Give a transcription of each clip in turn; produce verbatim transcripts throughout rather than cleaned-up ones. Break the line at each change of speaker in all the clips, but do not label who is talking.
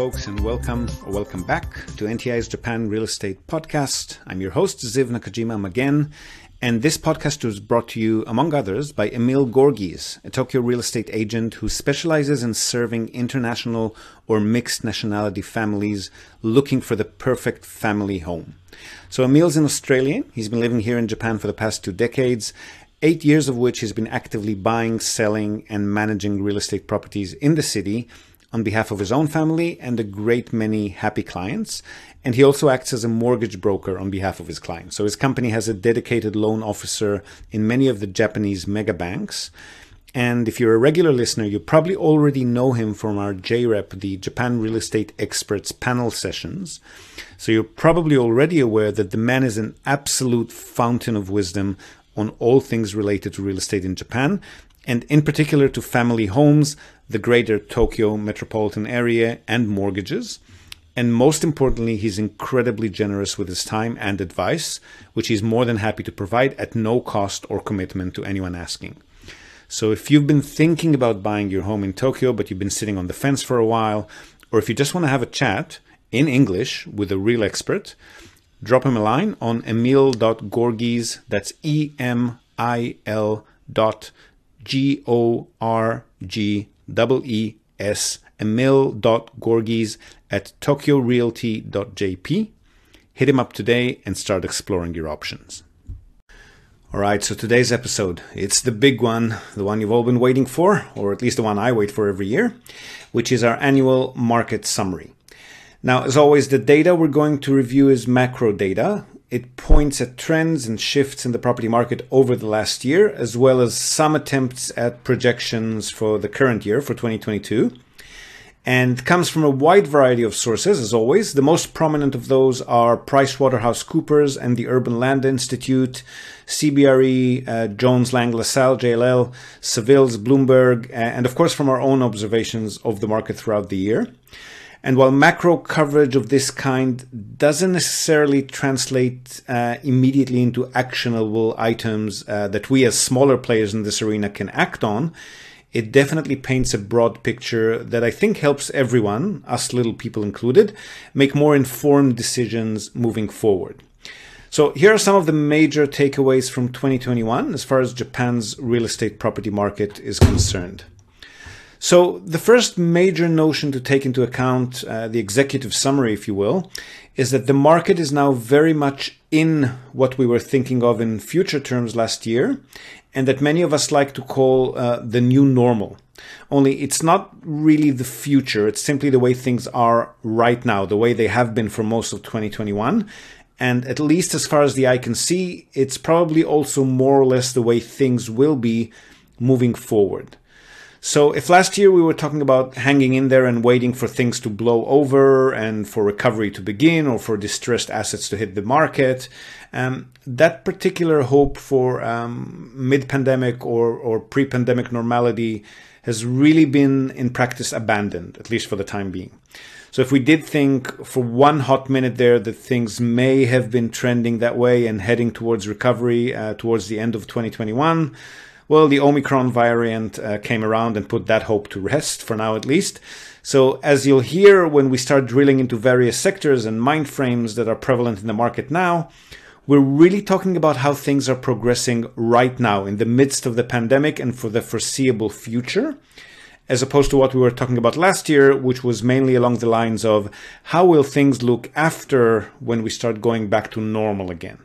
folks, and welcome or welcome back to N T I's Japan Real Estate Podcast. I'm your host, Ziv Nakajima again, and this podcast was brought to you, among others, by Emil Gorgies, a Tokyo real estate agent who specializes in serving international or mixed nationality families looking for the perfect family home. So Emil's an Australian. He's been living here in Japan for the past two decades, eight years of which he's been actively buying, selling, and managing real estate properties in the city on behalf of his own family and a great many happy clients. And he also acts as a mortgage broker on behalf of his clients. So his company has a dedicated loan officer in many of the Japanese mega banks. And if you're a regular listener, you probably already know him from our J REP, the Japan Real Estate Experts panel sessions. So you're probably already aware that the man is an absolute fountain of wisdom on all things related to real estate in Japan, and in particular to family homes, the greater Tokyo metropolitan area, and mortgages. And most importantly, he's incredibly generous with his time and advice, which he's more than happy to provide at no cost or commitment to anyone asking. So if you've been thinking about buying your home in Tokyo, but you've been sitting on the fence for a while, or if you just want to have a chat in English with a real expert, drop him a line on emil dot gorgies, that's E M I L dot G O R G E E S, emil dot gorgies at tokyo realty dot j p. Hit him up today and start exploring your options. All right, so today's episode, it's the big one, the one you've all been waiting for, or at least the one I wait for every year, which is our annual market summary. Now, as always, the data we're going to review is macro data. It points at trends and shifts in the property market over the last year, as well as some attempts at projections for the current year, for twenty twenty-two. And comes from a wide variety of sources, as always. The most prominent of those are PricewaterhouseCoopers and the Urban Land Institute, C B R E, uh, Jones Lang LaSalle, J L L, Savills, Bloomberg, and of course from our own observations of the market throughout the year. And while macro coverage of this kind doesn't necessarily translate uh, immediately into actionable items uh, that we as smaller players in this arena can act on, it definitely paints a broad picture that I think helps everyone, us little people included, make more informed decisions moving forward. So here are some of the major takeaways from twenty twenty-one as far as Japan's real estate property market is concerned. So the first major notion to take into account, uh, the executive summary, if you will, is that the market is now very much in what we were thinking of in future terms last year, and that many of us like to call uh, the new normal. Only it's not really the future, it's simply the way things are right now, the way they have been for most of twenty twenty-one. And at least as far as the eye can see, it's probably also more or less the way things will be moving forward. So if last year we were talking about hanging in there and waiting for things to blow over and for recovery to begin or for distressed assets to hit the market, um, that particular hope for um, mid-pandemic or, or pre-pandemic normality has really been in practice abandoned, at least for the time being. So if we did think for one hot minute there that things may have been trending that way and heading towards recovery uh, towards the end of twenty twenty-one, well, the Omicron variant uh, came around and put that hope to rest, for now at least. So as you'll hear when we start drilling into various sectors and mind frames that are prevalent in the market now, we're really talking about how things are progressing right now in the midst of the pandemic and for the foreseeable future, as opposed to what we were talking about last year, which was mainly along the lines of how will things look after when we start going back to normal again.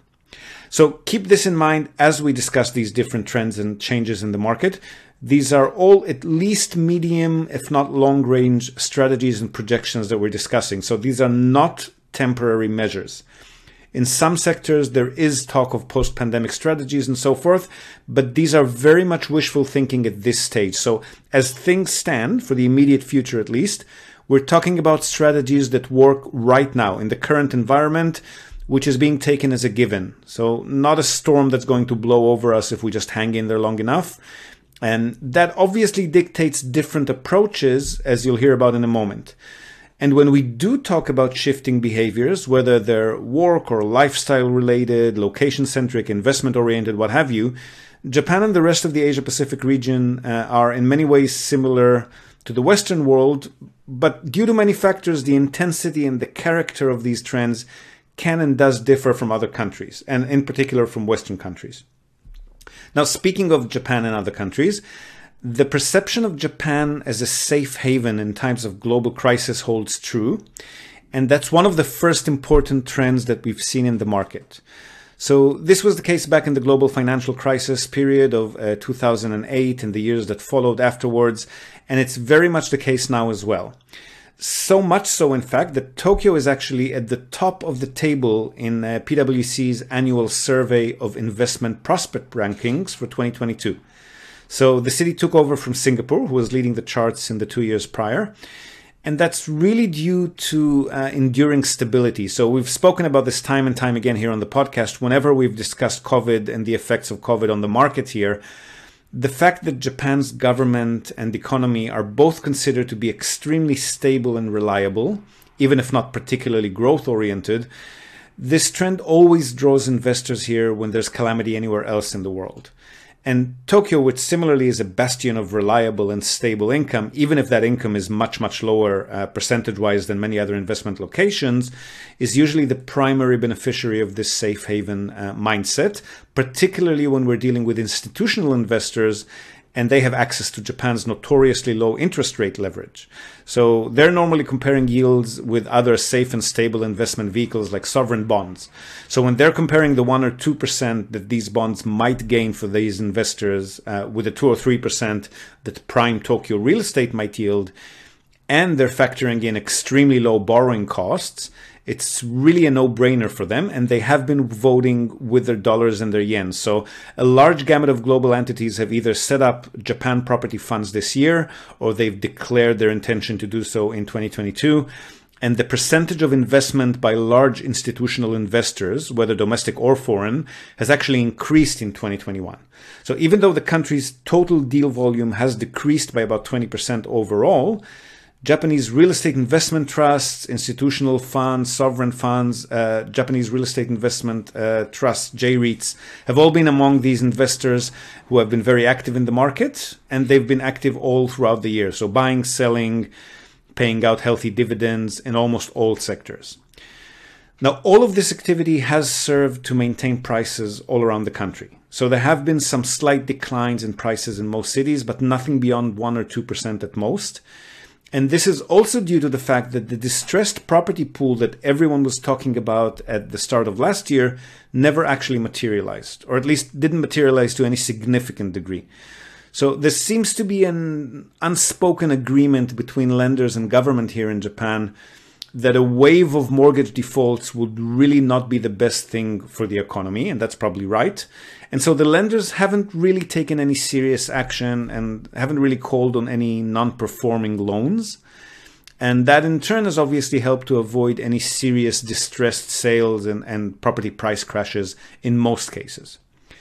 So keep this in mind as we discuss these different trends and changes in the market. These are all at least medium, if not long-range strategies and projections that we're discussing. So these are not temporary measures. In some sectors, there is talk of post-pandemic strategies and so forth, but these are very much wishful thinking at this stage. So as things stand, for the immediate future at least, we're talking about strategies that work right now in the current environment, which is being taken as a given. So not a storm that's going to blow over us if we just hang in there long enough. And that obviously dictates different approaches, as you'll hear about in a moment. And when we do talk about shifting behaviors, whether they're work or lifestyle related, location centric, investment oriented, what have you, Japan and the rest of the Asia Pacific region uh, are in many ways similar to the Western world, but due to many factors, the intensity and the character of these trends can and does differ from other countries, and in particular from Western countries. Now, speaking of Japan and other countries, the perception of Japan as a safe haven in times of global crisis holds true, and that's one of the first important trends that we've seen in the market. So this was the case back in the global financial crisis period of uh, two thousand eight and the years that followed afterwards, and it's very much the case now as well. So much so, in fact, that Tokyo is actually at the top of the table in uh, PwC's annual survey of investment prospect rankings for twenty twenty-two. So the city took over from Singapore, who was leading the charts in the two years prior. And that's really due to uh, enduring stability. So we've spoken about this time and time again here on the podcast. Whenever we've discussed COVID and the effects of COVID on the market here, the fact that Japan's government and economy are both considered to be extremely stable and reliable, even if not particularly growth-oriented, this trend always draws investors here when there's calamity anywhere else in the world. And Tokyo, which similarly is a bastion of reliable and stable income, even if that income is much, much lower uh, percentage-wise than many other investment locations, is usually the primary beneficiary of this safe haven uh, mindset, particularly when we're dealing with institutional investors and they have access to Japan's notoriously low interest rate leverage. So they're normally comparing yields with other safe and stable investment vehicles like sovereign bonds. So when they're comparing the one or two percent that these bonds might gain for these investors uh, with the two or three percent that prime Tokyo real estate might yield, and they're factoring in extremely low borrowing costs, it's really a no-brainer for them, and they have been voting with their dollars and their yen. So a large gamut of global entities have either set up Japan property funds this year, or they've declared their intention to do so in twenty twenty-two. And the percentage of investment by large institutional investors, whether domestic or foreign, has actually increased in twenty twenty-one. So even though the country's total deal volume has decreased by about twenty percent overall, Japanese real estate investment trusts, institutional funds, sovereign funds, uh, Japanese real estate investment uh, trusts, J REITs, have all been among these investors who have been very active in the market, and they've been active all throughout the year. So buying, selling, paying out healthy dividends in almost all sectors. Now, all of this activity has served to maintain prices all around the country. So there have been some slight declines in prices in most cities, but nothing beyond one or two percent at most. And this is also due to the fact that the distressed property pool that everyone was talking about at the start of last year never actually materialized, or at least didn't materialize to any significant degree. So there seems to be an unspoken agreement between lenders and government here in Japan that a wave of mortgage defaults would really not be the best thing for the economy, and that's probably right. And so the lenders haven't really taken any serious action and haven't really called on any non-performing loans. And that in turn has obviously helped to avoid any serious distressed sales and, and property price crashes in most cases.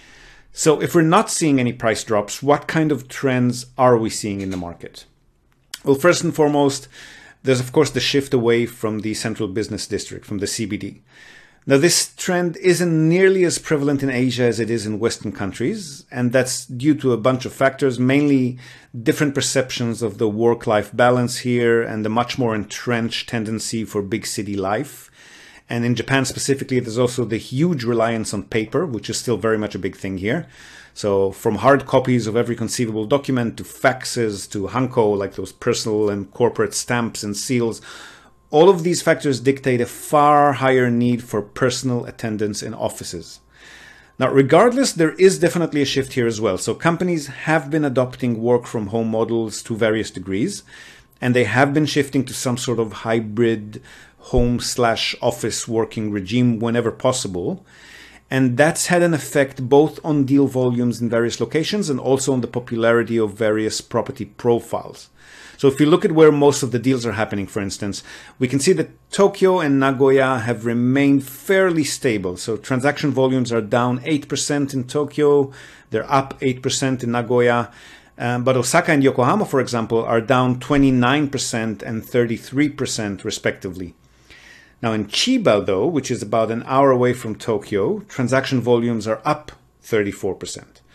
So if we're not seeing any price drops, what kind of trends are we seeing in the market? Well, first and foremost, there's of course the shift away from the central business district, from the C B D. Now, this trend isn't nearly as prevalent in Asia as it is in Western countries, and that's due to a bunch of factors, mainly different perceptions of the work-life balance here and the much more entrenched tendency for big city life. And in Japan specifically, there's also the huge reliance on paper, which is still very much a big thing here. So from hard copies of every conceivable document to faxes to hanko, like those personal and corporate stamps and seals, all of these factors dictate a far higher need for personal attendance in offices. Now, regardless, there is definitely a shift here as well. So companies have been adopting work from home models to various degrees, and they have been shifting to some sort of hybrid home slash office working regime whenever possible. And that's had an effect both on deal volumes in various locations and also on the popularity of various property profiles. So if you look at where most of the deals are happening, for instance, we can see that Tokyo and Nagoya have remained fairly stable. So transaction volumes are down eight percent in Tokyo, they're up eight percent in Nagoya. Um, but Osaka and Yokohama, for example, are down twenty-nine percent and thirty-three percent respectively. Now in Chiba, though, which is about an hour away from Tokyo, transaction volumes are up thirty-four percent.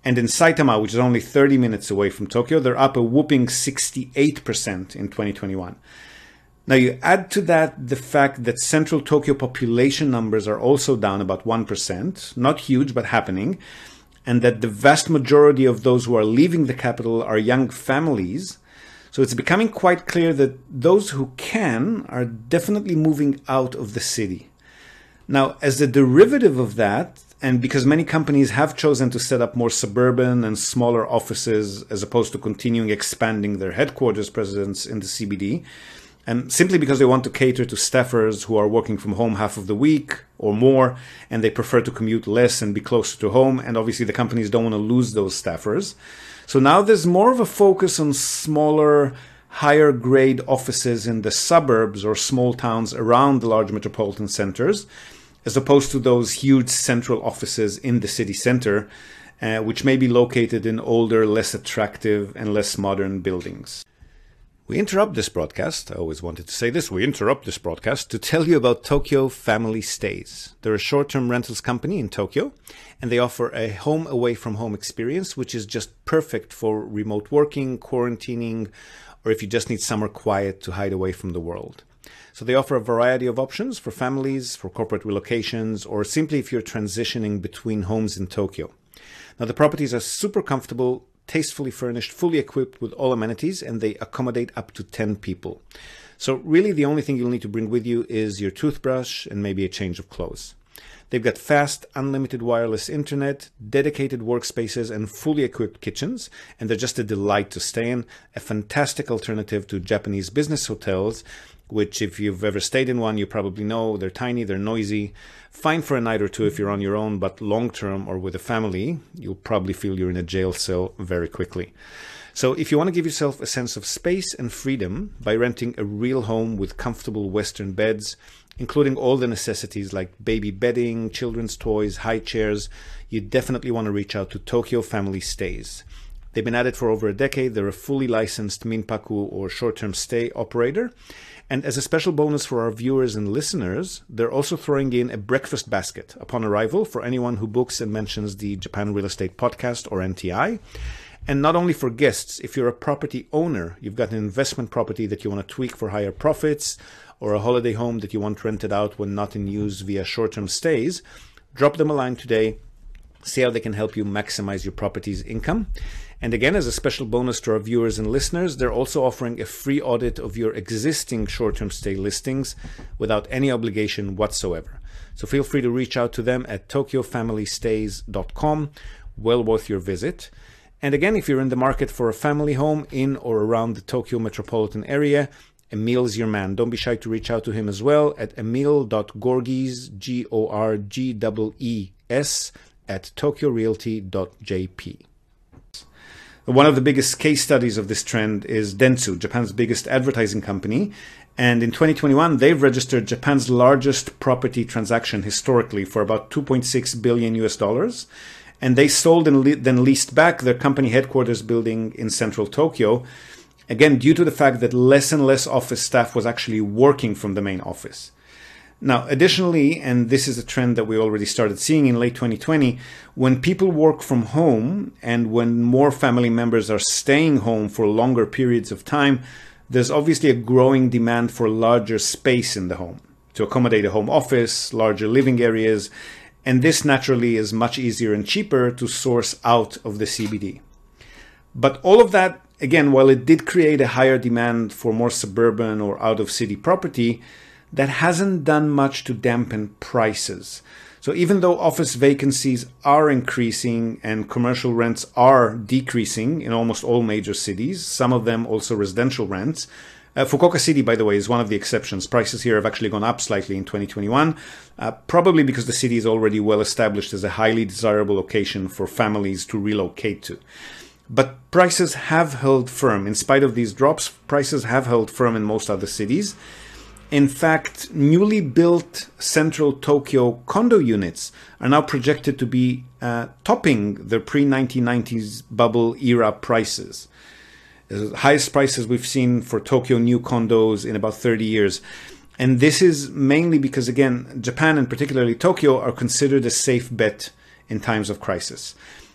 And in Saitama, which is only thirty minutes away from Tokyo, they're up a whooping sixty-eight percent in twenty twenty-one. Now you add to that the fact that central Tokyo population numbers are also down about one percent, not huge, but happening, and that the vast majority of those who are leaving the capital are young families. So it's becoming quite clear that those who can are definitely moving out of the city. Now, as a derivative of that, and because many companies have chosen to set up more suburban and smaller offices as opposed to continuing expanding their headquarters presence in the C B D, and simply because they want to cater to staffers who are working from home half of the week or more, and they prefer to commute less and be closer to home, and obviously the companies don't want to lose those staffers. So now there's more of a focus on smaller, higher grade offices in the suburbs or small towns around the large metropolitan centers, as opposed to those huge central offices in the city center, uh, which may be located in older, less attractive, and less modern buildings. We interrupt this broadcast, I always wanted to say this, we interrupt this broadcast to tell you about Tokyo Family Stays. They're a short-term rentals company in Tokyo, and they offer a home away from home experience, which is just perfect for remote working, quarantining, or if you just need somewhere quiet to hide away from the world. So they offer a variety of options for families, for corporate relocations, or simply if you're transitioning between homes in Tokyo. Now the properties are super comfortable, tastefully furnished, fully equipped with all amenities, and they accommodate up to ten people. So really the only thing you'll need to bring with you is your toothbrush and maybe a change of clothes. They've got fast, unlimited wireless internet, dedicated workspaces, and fully equipped kitchens, and they're just a delight to stay in, a fantastic alternative to Japanese business hotels, which if you've ever stayed in one, you probably know they're tiny, they're noisy, fine for a night or two if you're on your own, but long-term or with a family, you'll probably feel you're in a jail cell very quickly. So if you want to give yourself a sense of space and freedom by renting a real home with comfortable Western beds, including all the necessities like baby bedding, children's toys, high chairs, you definitely want to reach out to Tokyo Family Stays. They've been at it for over a decade. They're a fully licensed Minpaku or short-term stay operator. And as a special bonus for our viewers and listeners, they're also throwing in a breakfast basket upon arrival for anyone who books and mentions the Japan Real Estate Podcast or N T I. And not only for guests, if you're a property owner, you've got an investment property that you want to tweak for higher profits, or a holiday home that you want rented out when not in use via short-term stays, drop them a line today, see how they can help you maximize your property's income. And again, as a special bonus to our viewers and listeners, they're also offering a free audit of your existing short-term stay listings without any obligation whatsoever. So feel free to reach out to them at tokyo family stays dot com. Well worth your visit. And again, if you're in the market for a family home in or around the Tokyo metropolitan area, Emil's your man. Don't be shy to reach out to him as well at emil dot gorgees, G O R G E E S, at tokyo realty dot j p. One of the biggest case studies of this trend is Dentsu, Japan's biggest advertising company. And in twenty twenty-one, they've registered Japan's largest property transaction historically for about two point six billion U S dollars. And they sold and le- then leased back their company headquarters building in central Tokyo, again, due to the fact that less and less office staff was actually working from the main office. Now, additionally, and this is a trend that we already started seeing in late twenty twenty, when people work from home and when more family members are staying home for longer periods of time, there's obviously a growing demand for larger space in the home to accommodate a home office, larger living areas, and this naturally is much easier and cheaper to source out of the C B D. But all of that, again, while it did create a higher demand for more suburban or out-of-city property, that hasn't done much to dampen prices. So even though office vacancies are increasing and commercial rents are decreasing in almost all major cities, some of them also residential rents, uh, Fukuoka City, by the way, is one of the exceptions. Prices here have actually gone up slightly in twenty twenty-one, uh, probably because the city is already well established as a highly desirable location for families to relocate to. But prices have held firm. In spite of these drops, prices have held firm in most other cities. In fact, newly built central Tokyo condo units are now projected to be uh, topping the pre nineteen nineties bubble era prices. The highest prices we've seen for Tokyo new condos in about thirty years. And this is mainly because, again, Japan and particularly Tokyo are considered a safe bet in times of crisis.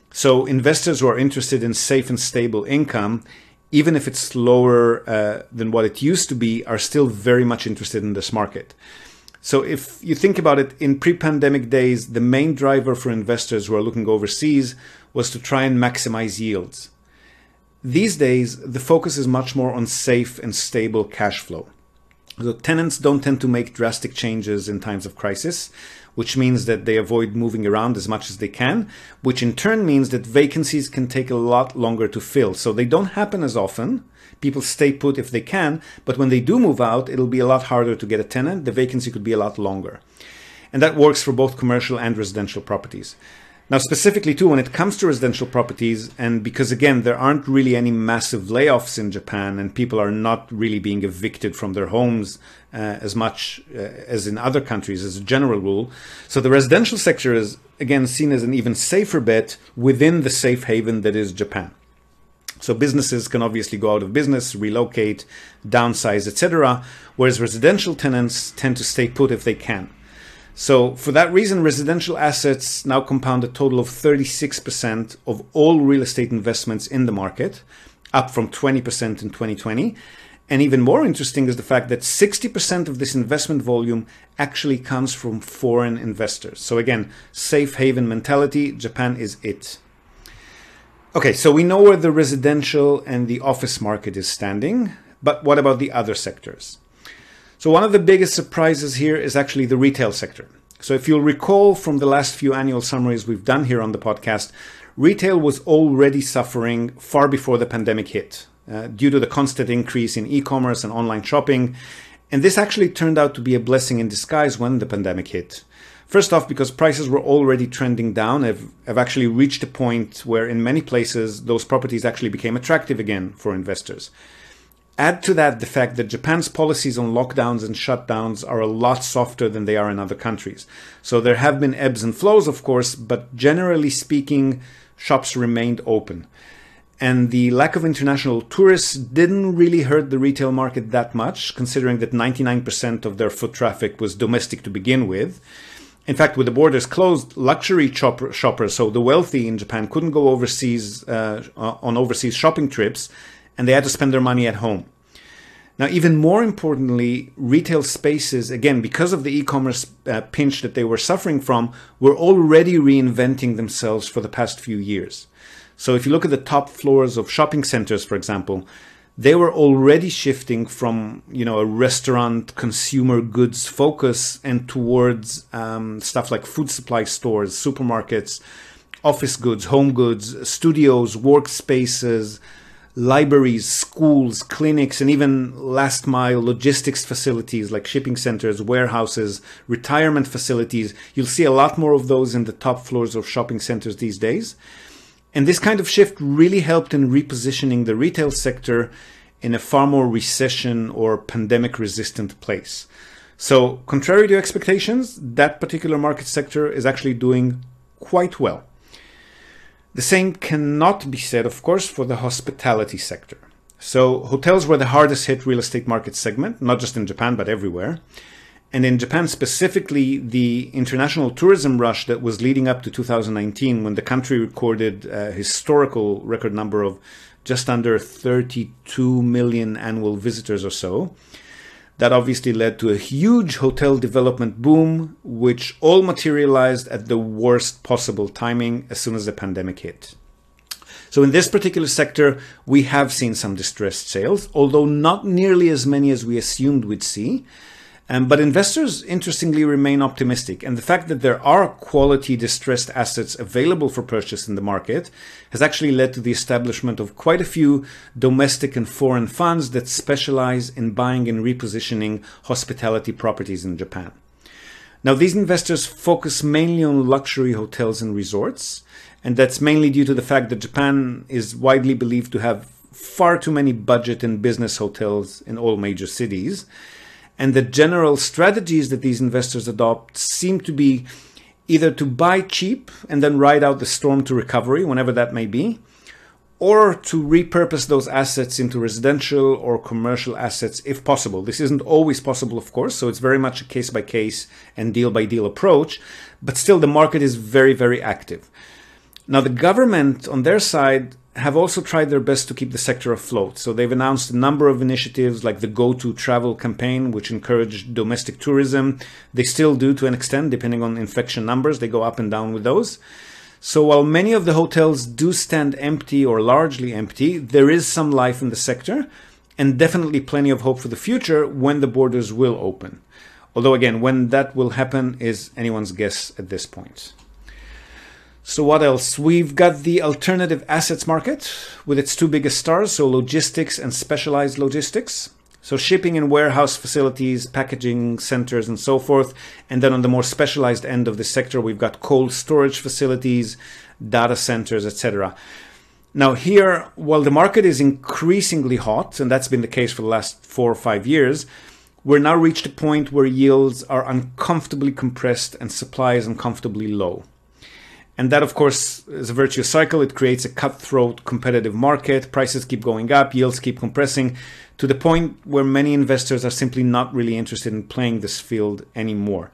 So investors who are interested in safe and stable income, even if it's lower uh, than what it used to be, are still very much interested in this market. So if you think about it, in pre-pandemic days, the main driver for investors who are looking overseas was to try and maximize yields. These days, the focus is much more on safe and stable cash flow. So tenants don't tend to make drastic changes in times of crisis, which means that they avoid moving around as much as they can, which in turn means that vacancies can take a lot longer to fill. So they don't happen as often. People stay put if they can, but when they do move out, it'll be a lot harder to get a tenant. The vacancy could be a lot longer. And that works for both commercial and residential properties. Now, specifically too, when it comes to residential properties, and because again, there aren't really any massive layoffs in Japan and people are not really being evicted from their homes uh, as much uh, as in other countries as a general rule. So the residential sector is again seen as an even safer bet within the safe haven that is Japan. So businesses can obviously go out of business, relocate, downsize, et cetera, whereas residential tenants tend to stay put if they can. So for that reason, residential assets now compound a total of thirty-six percent of all real estate investments in the market, up from twenty percent in twenty twenty. And even more interesting is the fact that sixty percent of this investment volume actually comes from foreign investors. So again, safe haven mentality, Japan is it. Okay, so we know where the residential and the office market is standing, but what about the other sectors? So one of the biggest surprises here is actually the retail sector. So if you'll recall from the last few annual summaries we've done here on the podcast, retail was already suffering far before the pandemic hit uh, due to the constant increase in e-commerce and online shopping. And this actually turned out to be a blessing in disguise when the pandemic hit. First off, because prices were already trending down, have, have actually reached a point where in many places those properties actually became attractive again for investors. Add to that the fact that Japan's policies on lockdowns and shutdowns are a lot softer than they are in other countries. So there have been ebbs and flows, of course, but generally speaking, shops remained open. And the lack of international tourists didn't really hurt the retail market that much, considering that ninety-nine percent of their foot traffic was domestic to begin with. In fact, with the borders closed, luxury shopper, shoppers, so the wealthy in Japan, couldn't go overseas uh, on overseas shopping trips, and they had to spend their money at home. Now, even more importantly, retail spaces, again, because of the e-commerce uh, pinch that they were suffering from, were already reinventing themselves for the past few years. So if you look at the top floors of shopping centers, for example, they were already shifting from, you know, a restaurant consumer goods focus and towards um, stuff like food supply stores, supermarkets, office goods, home goods, studios, workspaces, libraries, schools, clinics, and even last mile logistics facilities like shipping centers, warehouses, retirement facilities. You'll see a lot more of those in the top floors of shopping centers these days. And this kind of shift really helped in repositioning the retail sector in a far more recession or pandemic resistant place. So contrary to expectations, that particular market sector is actually doing quite well. The same cannot be said, of course, for the hospitality sector. So hotels were the hardest hit real estate market segment, not just in Japan, but everywhere. And in Japan specifically, the international tourism rush that was leading up to two thousand nineteen, when the country recorded a historical record number of just under thirty-two million annual visitors or so, that obviously led to a huge hotel development boom, which all materialized at the worst possible timing as soon as the pandemic hit. So in this particular sector, we have seen some distressed sales, although not nearly as many as we assumed we'd see. Um, but investors, interestingly, remain optimistic. And the fact that there are quality distressed assets available for purchase in the market has actually led to the establishment of quite a few domestic and foreign funds that specialize in buying and repositioning hospitality properties in Japan. Now, these investors focus mainly on luxury hotels and resorts, and that's mainly due to the fact that Japan is widely believed to have far too many budget and business hotels in all major cities. And the general strategies that these investors adopt seem to be either to buy cheap and then ride out the storm to recovery, whenever that may be, or to repurpose those assets into residential or commercial assets if possible. This isn't always possible, of course, so it's very much a case-by-case and deal-by-deal approach, but still the market is very, very active. Now, the government on their side have also tried their best to keep the sector afloat. So they've announced a number of initiatives like the Go To Travel campaign, which encouraged domestic tourism. They still do to an extent, depending on infection numbers. They go up and down with those. So while many of the hotels do stand empty or largely empty, there is some life in the sector and definitely plenty of hope for the future when the borders will open. Although again, when that will happen is anyone's guess at this point. So what else? We've got the alternative assets market with its two biggest stars, so logistics and specialized logistics. So shipping and warehouse facilities, packaging centers, and so forth. And then on the more specialized end of the sector, we've got cold storage facilities, data centers, et cetera. Now here, while the market is increasingly hot, and that's been the case for the last four or five years, we're now reached a point where yields are uncomfortably compressed and supply is uncomfortably low. And that, of course, is a virtuous cycle. It creates a cutthroat competitive market. Prices keep going up, yields keep compressing to the point where many investors are simply not really interested in playing this field anymore.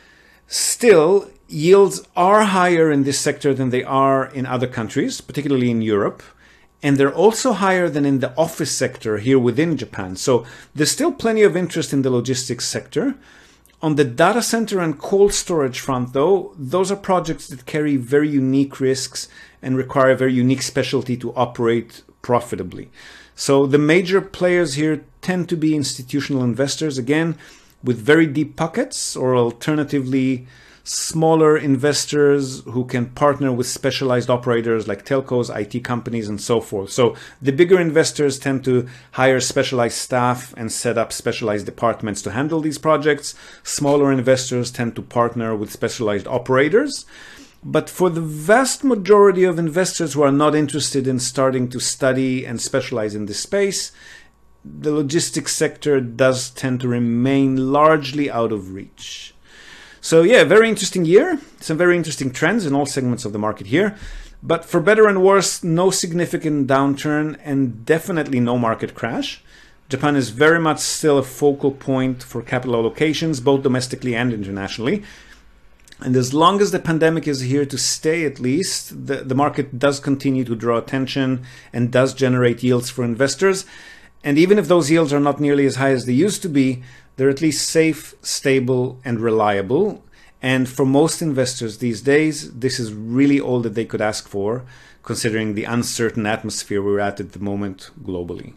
Still, yields are higher in this sector than they are in other countries, particularly in Europe. And they're also higher than in the office sector here within Japan. So there's still plenty of interest in the logistics sector. On the data center and cold storage front, though, those are projects that carry very unique risks and require a very unique specialty to operate profitably. So the major players here tend to be institutional investors, again, with very deep pockets, or alternatively, smaller investors who can partner with specialized operators like telcos, I T companies, and so forth. So the bigger investors tend to hire specialized staff and set up specialized departments to handle these projects. Smaller investors tend to partner with specialized operators. But for the vast majority of investors who are not interested in starting to study and specialize in this space, the logistics sector does tend to remain largely out of reach. So yeah, very interesting year. Some very interesting trends in all segments of the market here. But for better and worse, no significant downturn and definitely no market crash. Japan is very much still a focal point for capital allocations, both domestically and internationally. And as long as the pandemic is here to stay, at least, the, the market does continue to draw attention and does generate yields for investors. And even if those yields are not nearly as high as they used to be, they're at least safe, stable, and reliable. And for most investors these days, this is really all that they could ask for, considering the uncertain atmosphere we're at at the moment globally.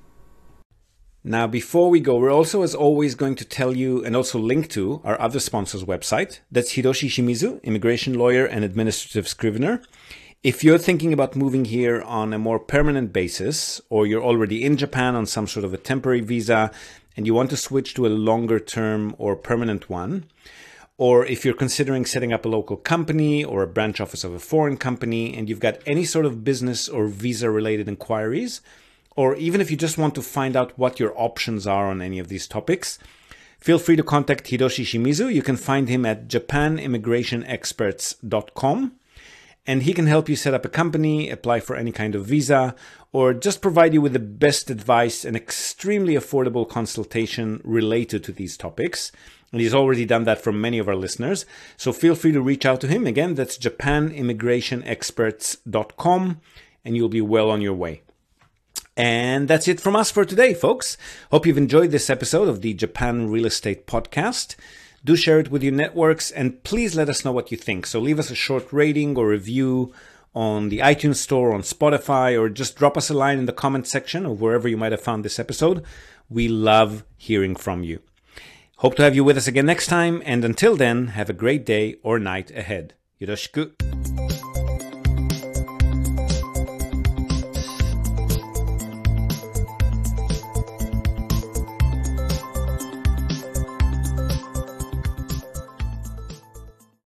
Now, before we go, we're also, as always, going to tell you and also link to our other sponsor's website. That's Hiroshi Shimizu, immigration lawyer and administrative scrivener. If you're thinking about moving here on a more permanent basis, or you're already in Japan on some sort of a temporary visa and you want to switch to a longer term or permanent one, or if you're considering setting up a local company or a branch office of a foreign company and you've got any sort of business or visa related inquiries, or even if you just want to find out what your options are on any of these topics, feel free to contact Hiroshi Shimizu. You can find him at japan immigration experts dot com. And he can help you set up a company, apply for any kind of visa, or just provide you with the best advice and extremely affordable consultation related to these topics. And he's already done that for many of our listeners. So feel free to reach out to him. Again, that's japan immigration experts dot com, and you'll be well on your way. And that's it from us for today, folks. Hope you've enjoyed this episode of the Japan Real Estate Podcast. Do share it with your networks, and please let us know what you think. So leave us a short rating or review on the iTunes Store, on Spotify, or just drop us a line in the comment section of wherever you might have found this episode. We love hearing from you. Hope to have you with us again next time, and until then, have a great day or night ahead. Yoroshiku.